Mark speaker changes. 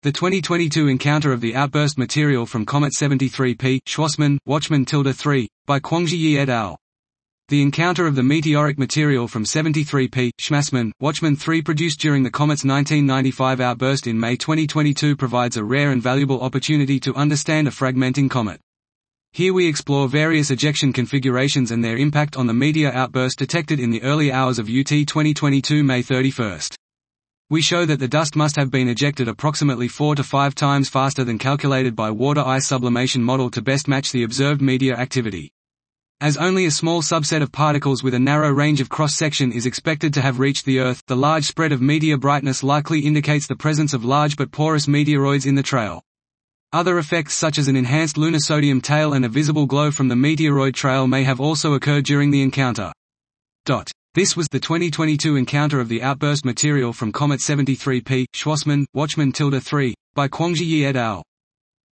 Speaker 1: The 2022 encounter of the outburst material from Comet 73P, Schwassmann, Watchman 3, by Quangji et al. The encounter of the meteoric material from 73P, Schwassmann, Watchman 3 produced during the comet's 1995 outburst in May 2022 provides a rare and valuable opportunity to understand a fragmenting comet. Here we explore various ejection configurations and their impact on the meteor outburst detected in the early hours of UT 2022 May 31. We show that the dust must have been ejected approximately 4 to 5 times faster than calculated by water-ice sublimation model to best match the observed meteor activity. As only a small subset of particles with a narrow range of cross-section is expected to have reached the Earth, the large spread of meteor brightness likely indicates the presence of large but porous meteoroids in the trail. Other effects such as an enhanced lunar sodium tail and a visible glow from the meteoroid trail may have also occurred during the encounter. This was the 2022 encounter of the outburst material from Comet 73P, Schwassmann, Watchman 3, by Quangji et al.